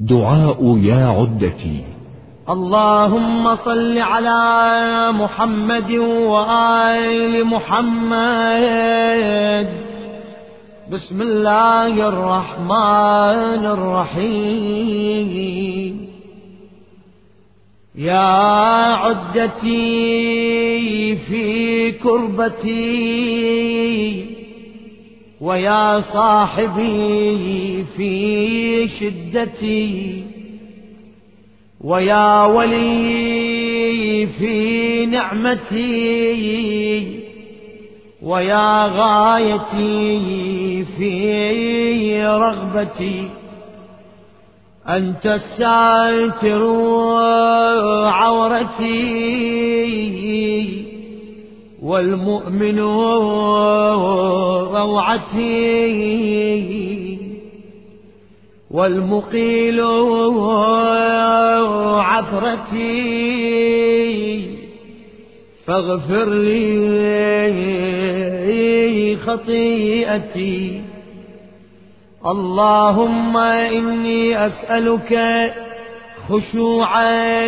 دعاء يا عدتي. اللهم صل على محمد وآل محمد. بسم الله الرحمن الرحيم. يا عدتي في كربتي، ويا صاحبي في شدتي، ويا ولي في نعمتي، ويا غايتي في رغبتي. أنت الساتر عورتي، والمؤمن روعتي، والمقيل عثرتي. فاغفر لي خطيئتي. اللهم إني أسألك خشوع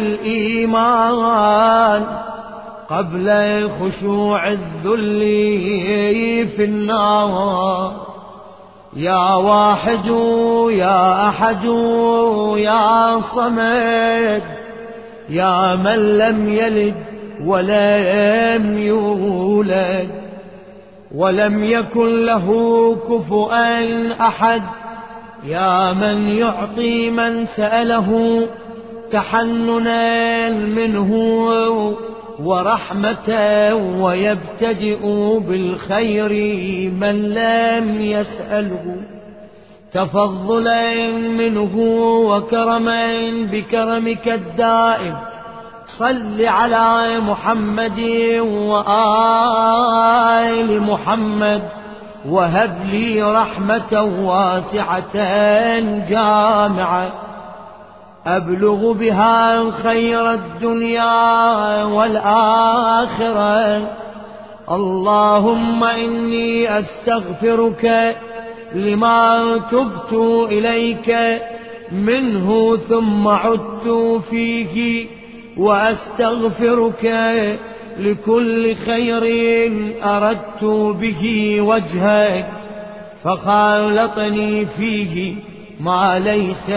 الإيمان قبل خشوع الذل في النار. يا واحد يا أحد يا صمد، يا من لم يلد ولم يولد ولم يكن له كفؤا أحد. يا من يعطي من سأله تحننا منه ورحمة، ويبتدئ بالخير من لم يسأله، تفضلا منه وكرما بكرمك الدائم. صل على محمد وآل محمد، وهب لي رحمة واسعة جامعة أبلغ بها خير الدنيا والآخرة. اللهم إني أستغفرك لما تبت إليك منه ثم عدت فيه، وأستغفرك لكل خير أردت به وجهك فخالطني فيه ما ليس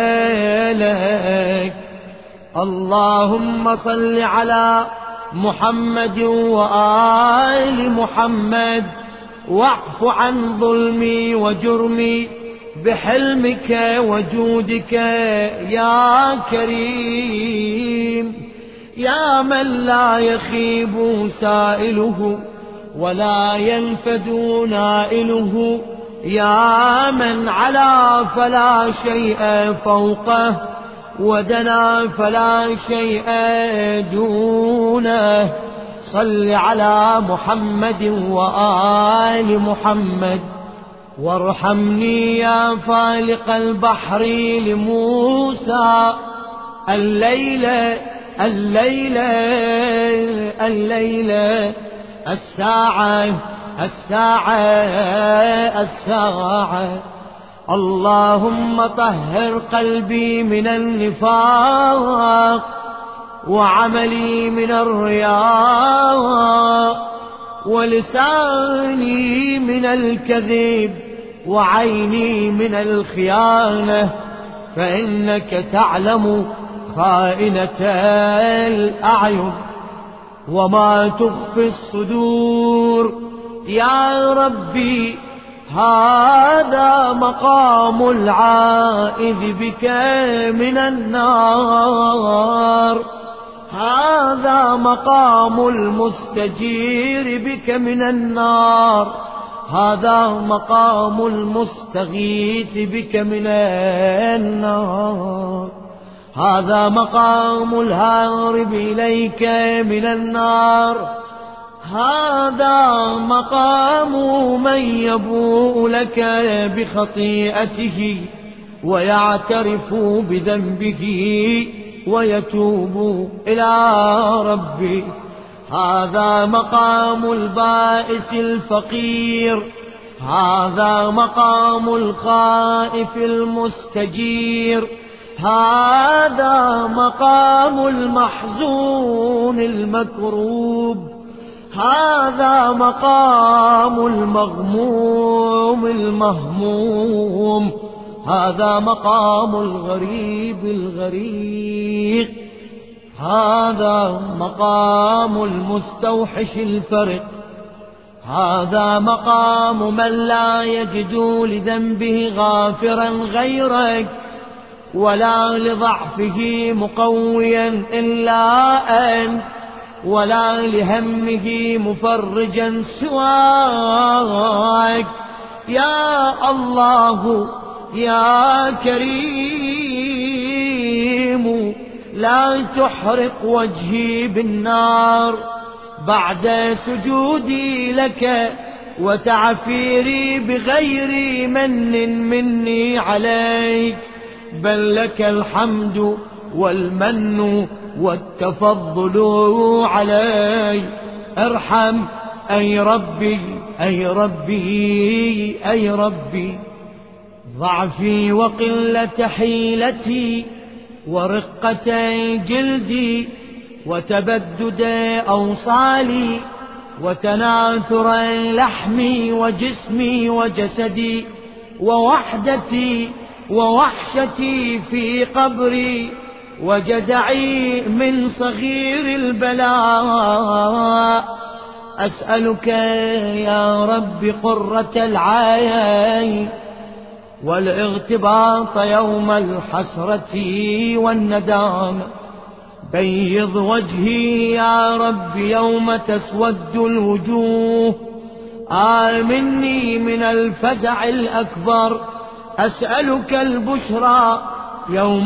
لك. اللهم صل على محمد وآل محمد، واعف عن ظلمي وجرمي بحلمك وجودك يا كريم، يا من لا يخيب سائله ولا ينفد نائله، يا من علا فلا شيء فوقه ودنا فلا شيء دونه. صل على محمد وآل محمد، وارحمني يا فالق البحر لموسى. الليلة الليلة الليلة، الساعة الساعة الساعة. اللهم طهر قلبي من النفاق، وعملي من الرياء، ولساني من الكذب، وعيني من الخيانة، فإنك تعلم خائنة الأعين وما تخفي الصدور. يا ربي، هذا مقام العائذ بك من النار، هذا مقام المستجير بك من النار، هذا مقام المستغيث بك من النار، هذا مقام الهارب إليك من النار، هذا مقام من يبوء لك بخطيئته ويعترف بذنبه ويتوب إلى ربه. هذا مقام البائس الفقير، هذا مقام الخائف المستجير، هذا مقام المحزون المكروب، هذا مقام المغموم المهموم، هذا مقام الغريب الغريق، هذا مقام المستوحش الفرق، هذا مقام من لا يجد لذنبه غافرا غيرك، ولا لضعفه مقويا إلا أنت، ولا لهمه مفرجا سواك. يا الله يا كريم، لا تحرق وجهي بالنار بعد سجودي لك وتعفيري بغير من مني عليك، بل لك الحمد والمن والتفضل علي. ارحم أي ربي أي ربي أي ربي، ضعفي وقلة حيلتي ورقة جلدي وتبدد أوصالي وتناثر لحمي وجسمي وجسدي ووحدتي ووحشتي في قبري وجدعي من صغير البلاء. أسألك يا رب قرة العين والاغتباط يوم الحسرة والندامة. بيض وجهي يا رب يوم تسود الوجوه. آمني من الفزع الأكبر. أسألك البشرى يوم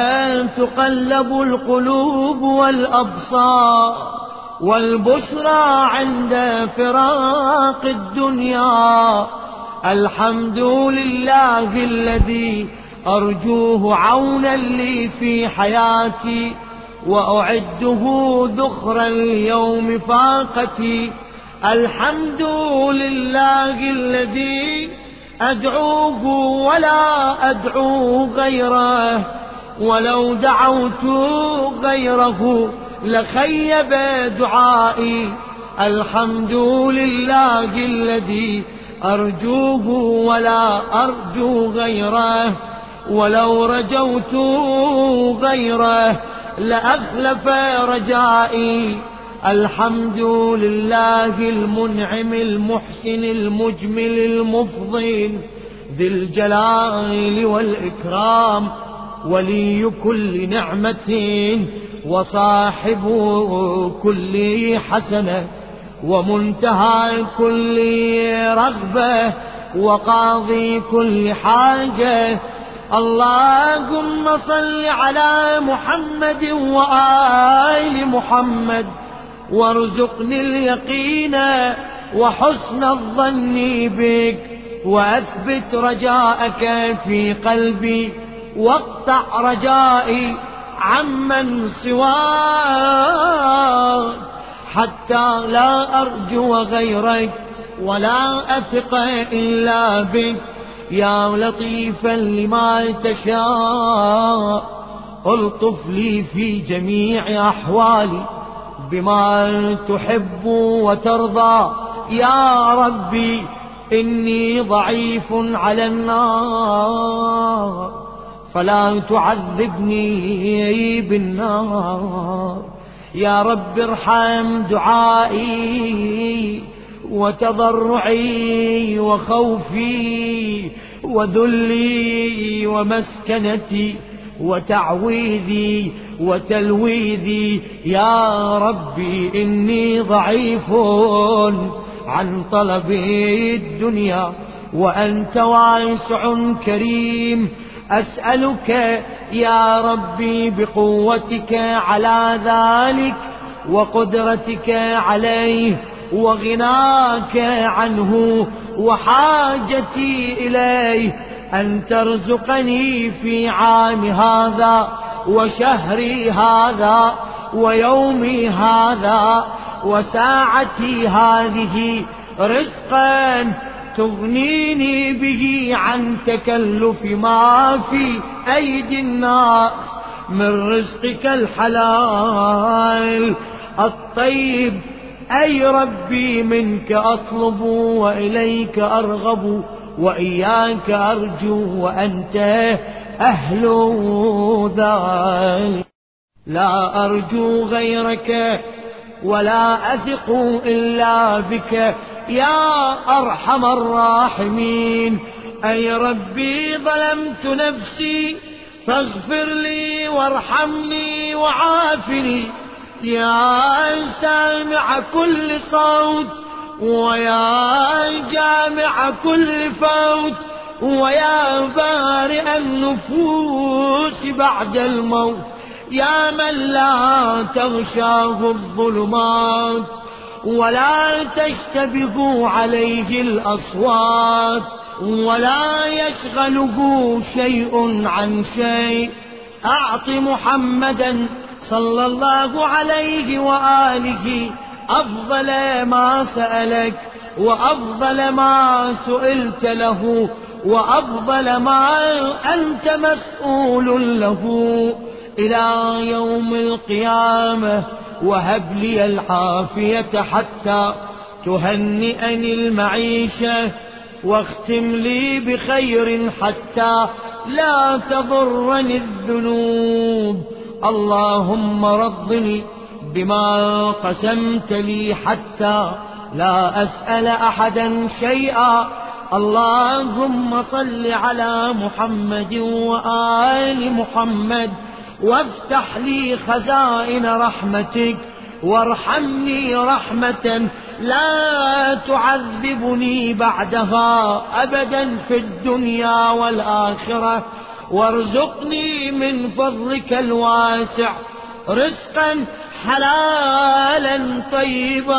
تقلب القلوب والأبصار، والبشرى عند فراق الدنيا. الحمد لله الذي أرجوه عونا لي في حياتي وأعده ذخرا ليوم فاقتي. الحمد لله الذي أدعوه ولا أدعو غيره، ولو دعوت غيره لخيب دعائي. الحمد لله الذي أرجوه ولا أرجو غيره، ولو رجوت غيره لأخلف رجائي. الحمد لله المنعم المحسن المجمل المفضل ذي الجلال والإكرام، ولي كل نعمة وصاحب كل حسنة ومنتهى كل رغبة وقاضي كل حاجة. اللهم صل على محمد وآل محمد، وارزقني اليقين وحسن الظن بك، وأثبت رجاءك في قلبي، واقطع رجائي عمن سواك، حتى لا أرجو غيرك ولا أثق إلا بك. يا لطيفا لما تشاء، الطف لي في جميع أحوالي بما تحب وترضى. يا ربي إني ضعيف على النار، فلا تعذبني بالنار. يا رب ارحم دعائي وتضرعي وخوفي وذلي ومسكنتي وتعويذي وتلويذي. يا ربي إني ضعيف عن طلب الدنيا، وأنت واسع كريم. أسألك يا ربي بقوتك على ذلك وقدرتك عليه وغناك عنه وحاجتي إليه، أن ترزقني في عام هذا وشهري هذا ويومي هذا وساعتي هذه رزقا تغنيني به عن تكلف ما في أيدي الناس من رزقك الحلال الطيب. أي ربي منك أطلب وإليك أرغب وإياك أرجو وأنت أهل ذلك. لا أرجو غيرك ولا أثق إلا بك يا أرحم الراحمين. أي ربي ظلمت نفسي فاغفر لي وارحمني وعافني يا سامع كل صوت ويا جامع كل فوت ويا بارئ النفوس بعد الموت يا من لا تغشاه الظلمات ولا تشتبه عليه الأصوات ولا يشغله شيء عن شيء. أعط محمدا صلى الله عليه وآله أفضل ما سألك وأفضل ما سئلت له وأفضل ما أنت مسؤول له إلى يوم القيامة. وهب لي العافية حتى تهنئني المعيشة واختم لي بخير حتى لا تضرني الذنوب. اللهم رضني بما قسمت لي حتى لا أسأل أحدا شيئا. اللهم صل على محمد وآل محمد وافتح لي خزائن رحمتك وارحمني رحمة لا تعذبني بعدها أبدا في الدنيا والآخرة. وارزقني من فضلك الواسع رزقا حلالا طيبا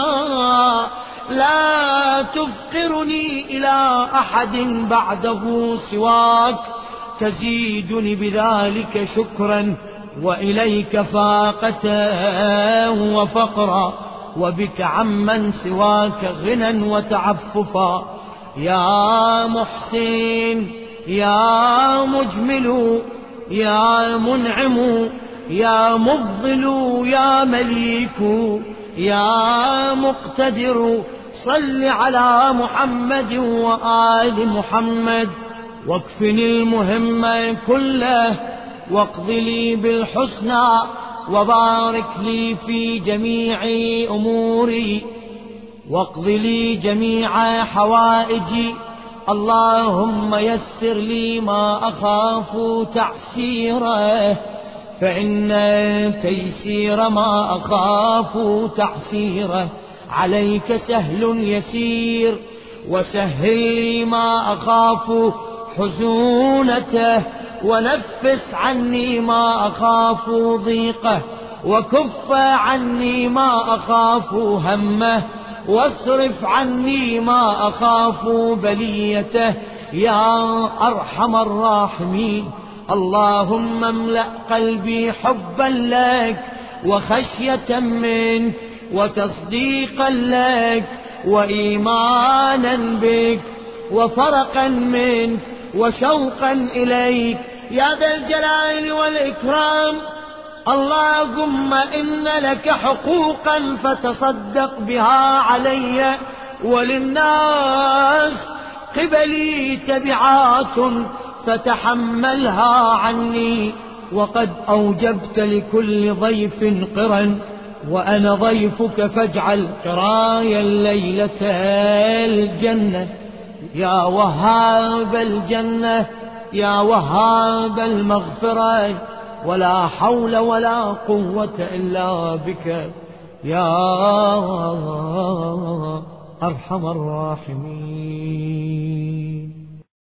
لا تفقرني إلى أحد بعده سواك تزيدني بذلك شكرا وإليك فاقة وفقرا وبك عمن سواك غنى وتعففا. يا محسن يا مجمل يا منعم يا مفضل يا مليك يا مقتدر صل على محمد وآل محمد واكفني المهم كله واقض لي بالحسنى وبارك لي في جميع أموري واقض لي جميع حوائجي. اللهم يسر لي ما أخاف تعسيره فإن تيسير ما أخاف تعسيره عليك سهل يسير. وسهل لي ما أخاف حزونته ونفس عني ما أخاف ضيقه وكف عني ما أخاف همه واصرف عني ما أخاف بليته يا أرحم الراحمين. اللهم املأ قلبي حبا لك وخشية منك وتصديقا لك وإيمانا بك وفرقا منك وشوقا إليك يا ذا الجلال والإكرام. اللهم إن لك حقوقا فتصدق بها علي وللناس قبلي تبعات فتحملها عني. وقد أوجبت لكل ضيف قرا وأنا ضيفك فاجعل قراي الليلة الجنة يا وهاب الجنة يا وهاب المغفرة. ولا حول ولا قوة إلا بك يا أرحم الراحمين.